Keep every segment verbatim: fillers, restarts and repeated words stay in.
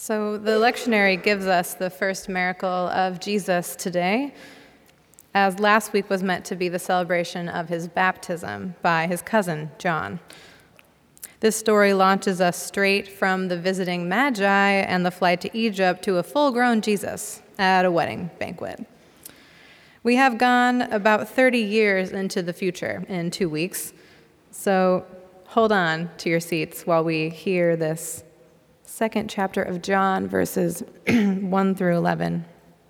So the lectionary gives us the first miracle of Jesus today, as last week was meant to be the celebration of his baptism by his cousin, John. This story launches us straight from the visiting Magi and the flight to Egypt to a full-grown Jesus at a wedding banquet. We have gone about thirty years into the future in two weeks, so hold on to your seats while we hear this second chapter of John, verses one through eleven.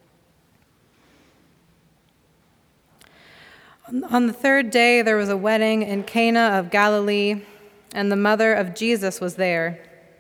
On the third day, there was a wedding in Cana of Galilee, and the mother of Jesus was there.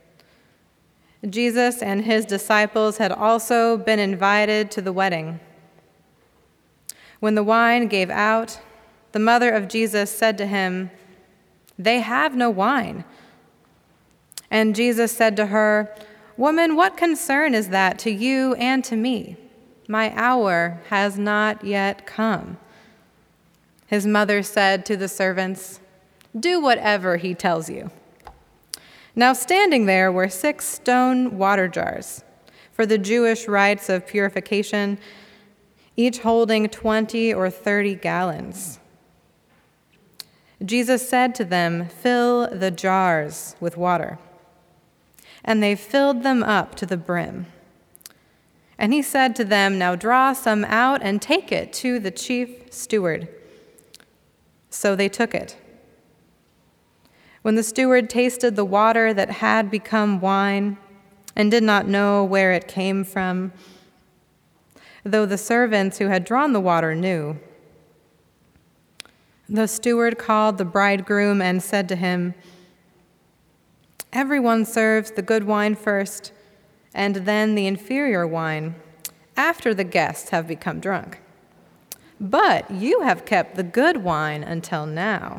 Jesus and his disciples had also been invited to the wedding. When the wine gave out, the mother of Jesus said to him, "They have no wine." And Jesus said to her, "Woman, what concern is that to you and to me? My hour has not yet come." His mother said to the servants, "Do whatever he tells you." Now standing there were six stone water jars for the Jewish rites of purification, each holding twenty or thirty gallons. Jesus said to them, "Fill the jars with water." And they filled them up to the brim. And he said to them, "Now draw some out and take it to the chief steward." So they took it. When the steward tasted the water that had become wine and did not know where it came from, though the servants who had drawn the water knew, the steward called the bridegroom and said to him, "Everyone serves the good wine first, and then the inferior wine, after the guests have become drunk. But you have kept the good wine until now."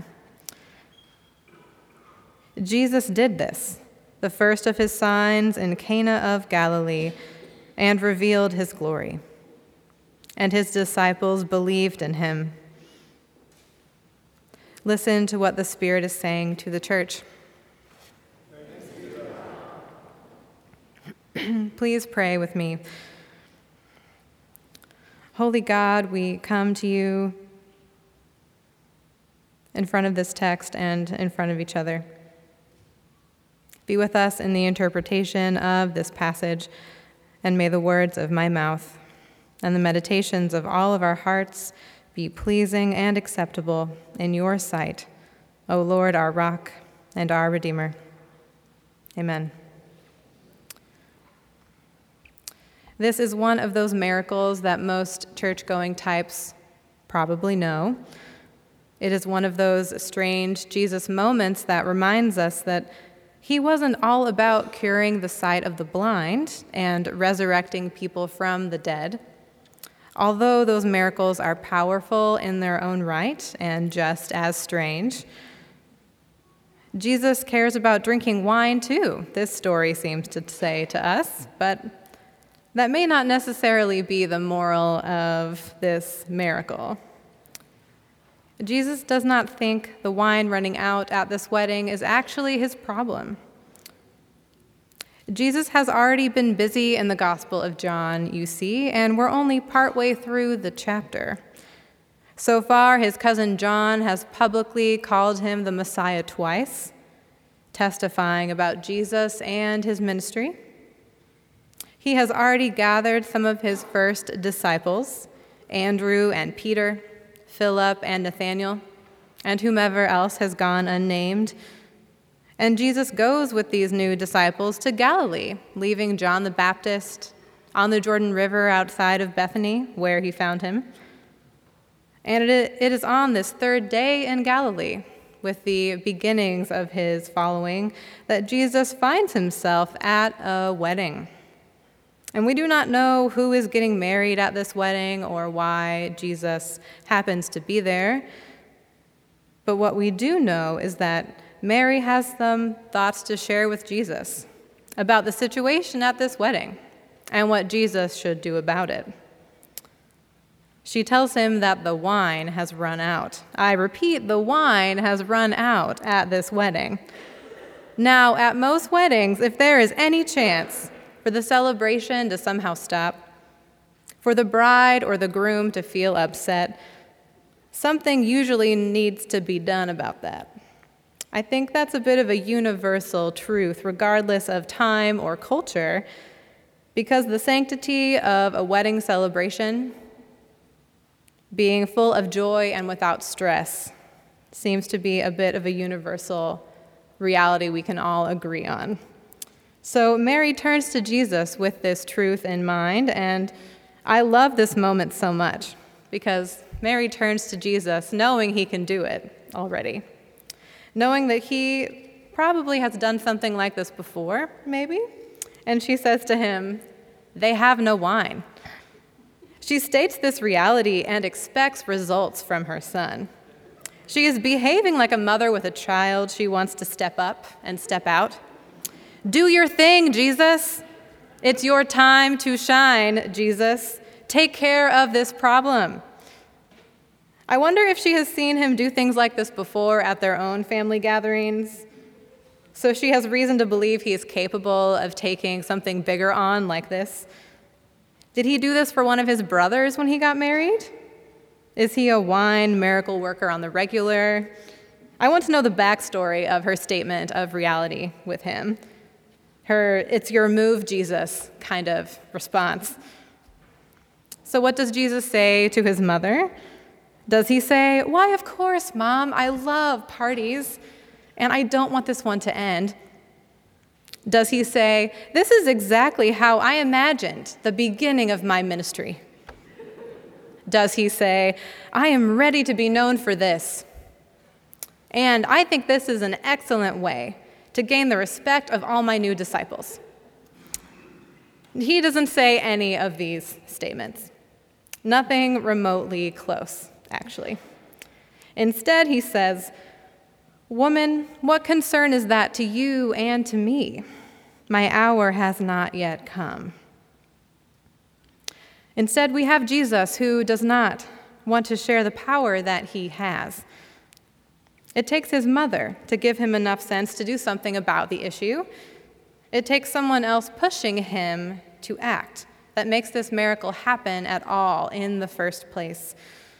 Jesus did this, the first of his signs in Cana of Galilee, and revealed his glory. And his disciples believed in him. Listen to what the Spirit is saying to the church. Please pray with me. Holy God, we come to you in front of this text and in front of each other. Be with us in the interpretation of this passage, and may the words of my mouth and the meditations of all of our hearts be pleasing and acceptable in your sight, O Lord, our rock and our Redeemer. Amen. This is one of those miracles that most church-going types probably know. It is one of those strange Jesus moments that reminds us that he wasn't all about curing the sight of the blind and resurrecting people from the dead. Although those miracles are powerful in their own right and just as strange, Jesus cares about drinking wine too, this story seems to say to us, but that may not necessarily be the moral of this miracle. Jesus does not think the wine running out at this wedding is actually his problem. Jesus has already been busy in the Gospel of John, you see, and we're only partway through the chapter. So far, his cousin John has publicly called him the Messiah twice, testifying about Jesus and his ministry. He has already gathered some of his first disciples, Andrew and Peter, Philip and Nathanael, and whomever else has gone unnamed. And Jesus goes with these new disciples to Galilee, leaving John the Baptist on the Jordan River outside of Bethany, where he found him. And it is on this third day in Galilee, with the beginnings of his following, that Jesus finds himself at a wedding. And we do not know who is getting married at this wedding or why Jesus happens to be there. But what we do know is that Mary has some thoughts to share with Jesus about the situation at this wedding and what Jesus should do about it. She tells him that the wine has run out. I repeat, the wine has run out at this wedding. Now, at most weddings, if there is any chance for the celebration to somehow stop, for the bride or the groom to feel upset. Something usually needs to be done about that. I think that's a bit of a universal truth, regardless of time or culture, because the sanctity of a wedding celebration, being full of joy and without stress, seems to be a bit of a universal reality we can all agree on. So Mary turns to Jesus with this truth in mind, and I love this moment so much because Mary turns to Jesus knowing he can do it already, knowing that he probably has done something like this before, maybe, and she says to him, "They have no wine." She states this reality and expects results from her son. She is behaving like a mother with a child she wants to step up and step out. Do your thing, Jesus. It's your time to shine, Jesus. Take care of this problem. I wonder if she has seen him do things like this before at their own family gatherings. So she has reason to believe he is capable of taking something bigger on like this. Did he do this for one of his brothers when he got married? Is he a wine miracle worker on the regular? I want to know the backstory of her statement of reality with him. Her, "It's your move, Jesus," kind of response. So what does Jesus say to his mother? Does he say, "Why, of course, Mom, I love parties, and I don't want this one to end"? Does he say, "This is exactly how I imagined the beginning of my ministry"? Does he say, "I am ready to be known for this, and I think this is an excellent way to gain the respect of all my new disciples"? He doesn't say any of these statements. Nothing remotely close, actually. Instead, he says, "Woman, what concern is that to you and to me? My hour has not yet come." Instead, we have Jesus, who does not want to share the power that he has. It takes his mother to give him enough sense to do something about the issue. It takes someone else pushing him to act that makes this miracle happen at all in the first place.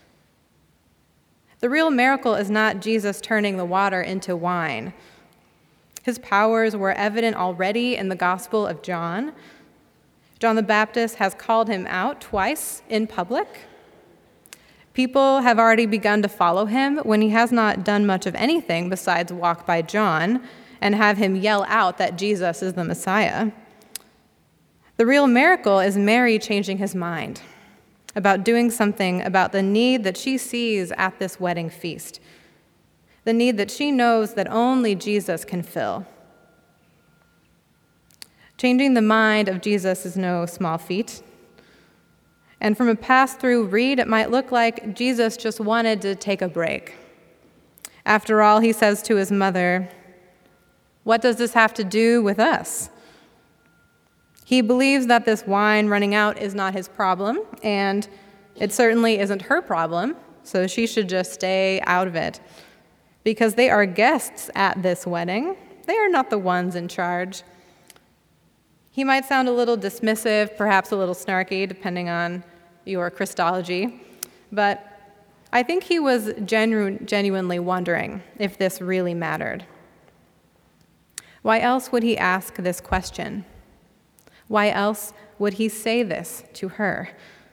The real miracle is not Jesus turning the water into wine. His powers were evident already in the Gospel of John. John the Baptist has called him out twice in public. People have already begun to follow him when he has not done much of anything besides walk by John and have him yell out that Jesus is the Messiah. The real miracle is Mary changing his mind about doing something about the need that she sees at this wedding feast, the need that she knows that only Jesus can fill. Changing the mind of Jesus is no small feat. And from a pass-through read, it might look like Jesus just wanted to take a break. After all, he says to his mother, "What does this have to do with us?" He believes that this wine running out is not his problem, and it certainly isn't her problem, so she should just stay out of it. Because they are guests at this wedding, they are not the ones in charge. He might sound a little dismissive, perhaps a little snarky, depending on your Christology, but I think he was genu- genuinely wondering if this really mattered. Why else would he ask this question? Why else would he say this to her?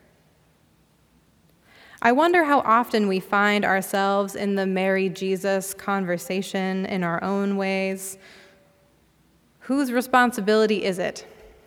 I wonder how often we find ourselves in the Mary Jesus conversation in our own ways. Whose responsibility is it?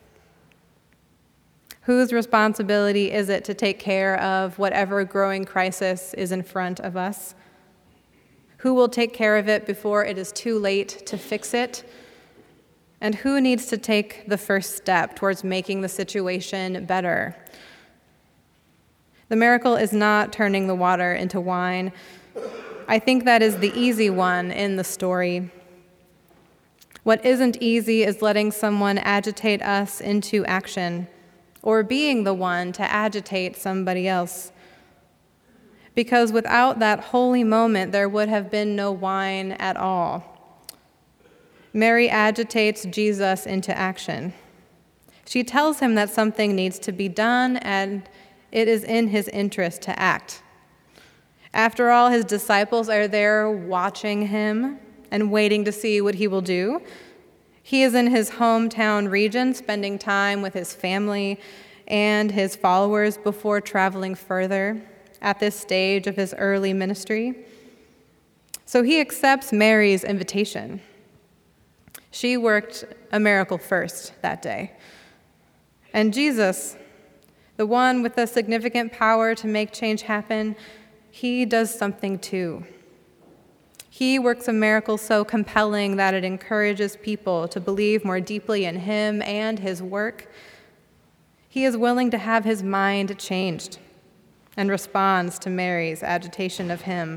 Whose responsibility is it to take care of whatever growing crisis is in front of us? Who will take care of it before it is too late to fix it? And who needs to take the first step towards making the situation better? The miracle is not turning the water into wine. I think that is the easy one in the story. What isn't easy is letting someone agitate us into action, or being the one to agitate somebody else. Because without that holy moment, there would have been no wine at all. Mary agitates Jesus into action. She tells him that something needs to be done and it is in his interest to act. After all, his disciples are there watching him and waiting to see what he will do. He is in his hometown region, spending time with his family and his followers before traveling further at this stage of his early ministry. So he accepts Mary's invitation. She worked a miracle first that day. And Jesus, the one with the significant power to make change happen, he does something too. He works a miracle so compelling that it encourages people to believe more deeply in him and his work. He is willing to have his mind changed and responds to Mary's agitation of him.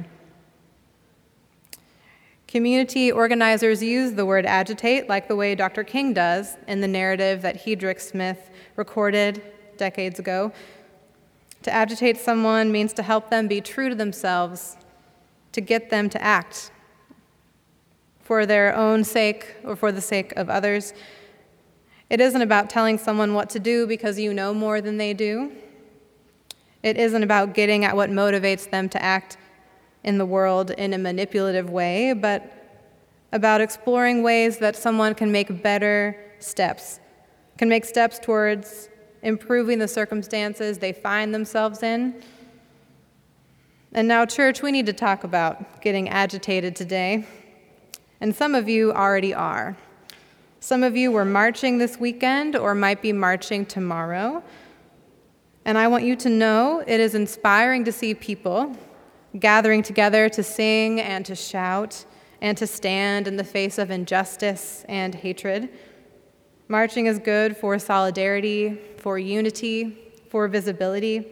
Community organizers use the word agitate like the way Doctor King does in the narrative that Hedrick Smith recorded decades ago. To agitate someone means to help them be true to themselves, to get them to act for their own sake or for the sake of others. It isn't about telling someone what to do because you know more than they do. It isn't about getting at what motivates them to act in the world in a manipulative way, but about exploring ways that someone can make better steps, can make steps towards improving the circumstances they find themselves in. And now, church, we need to talk about getting agitated today. And some of you already are. Some of you were marching this weekend or might be marching tomorrow. And I want you to know it is inspiring to see people gathering together to sing and to shout and to stand in the face of injustice and hatred. Marching is good for solidarity, for unity, for visibility.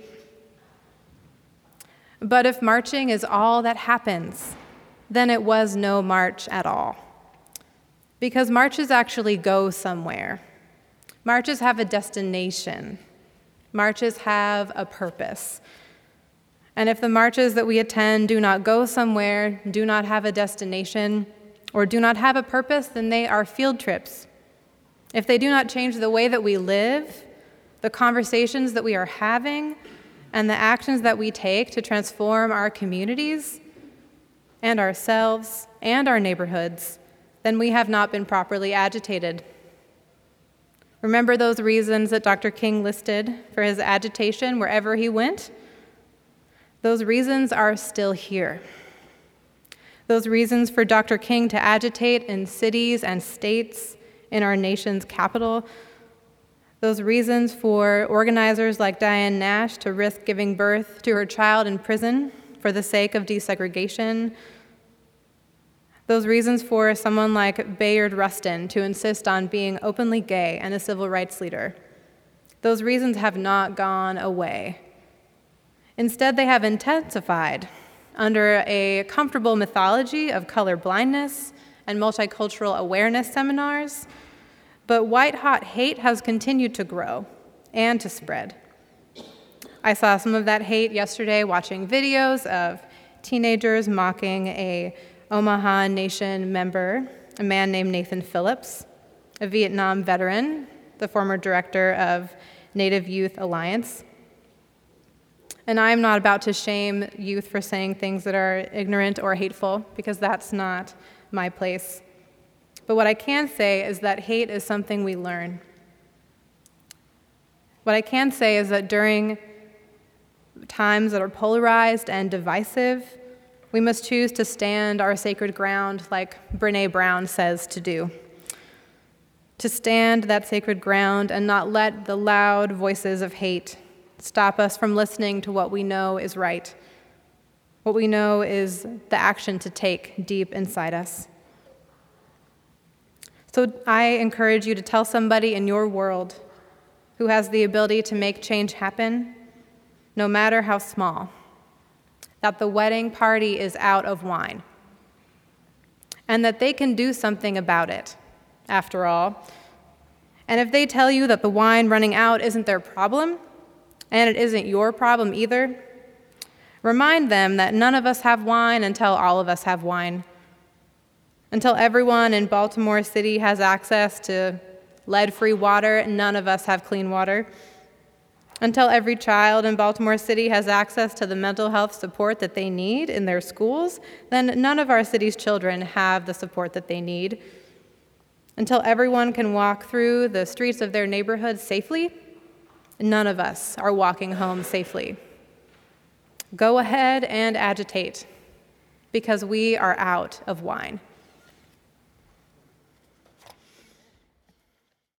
But if marching is all that happens, then it was no march at all. Because marches actually go somewhere. Marches have a destination. Marches have a purpose. And if the marches that we attend do not go somewhere, do not have a destination, or do not have a purpose, then they are field trips. If they do not change the way that we live, the conversations that we are having, and the actions that we take to transform our communities and ourselves and our neighborhoods, then we have not been properly agitated. Remember those reasons that Doctor King listed for his agitation wherever he went? Those reasons are still here. Those reasons for Doctor King to agitate in cities and states in our nation's capital, those reasons for organizers like Diane Nash to risk giving birth to her child in prison for the sake of desegregation, those reasons for someone like Bayard Rustin to insist on being openly gay and a civil rights leader, those reasons have not gone away. Instead, they have intensified under a comfortable mythology of color blindness and multicultural awareness seminars, but white-hot hate has continued to grow and to spread. I saw some of that hate yesterday watching videos of teenagers mocking a Omaha Nation member, a man named Nathan Phillips, a Vietnam veteran, the former director of Native Youth Alliance. And I'm not about to shame youth for saying things that are ignorant or hateful, because that's not my place. But what I can say is that hate is something we learn. What I can say is that during times that are polarized and divisive, we must choose to stand our sacred ground like Brené Brown says to do. To stand that sacred ground and not let the loud voices of hate stop us from listening to what we know is right. What we know is the action to take deep inside us. So I encourage you to tell somebody in your world who has the ability to make change happen, no matter how small, that the wedding party is out of wine, and that they can do something about it, after all. And if they tell you that the wine running out isn't their problem, and it isn't your problem either, remind them that none of us have wine until all of us have wine. Until everyone in Baltimore City has access to lead-free water, none of us have clean water. Until every child in Baltimore City has access to the mental health support that they need in their schools, then none of our city's children have the support that they need. Until everyone can walk through the streets of their neighborhood safely, none of us are walking home safely. Go ahead and agitate, because we are out of wine.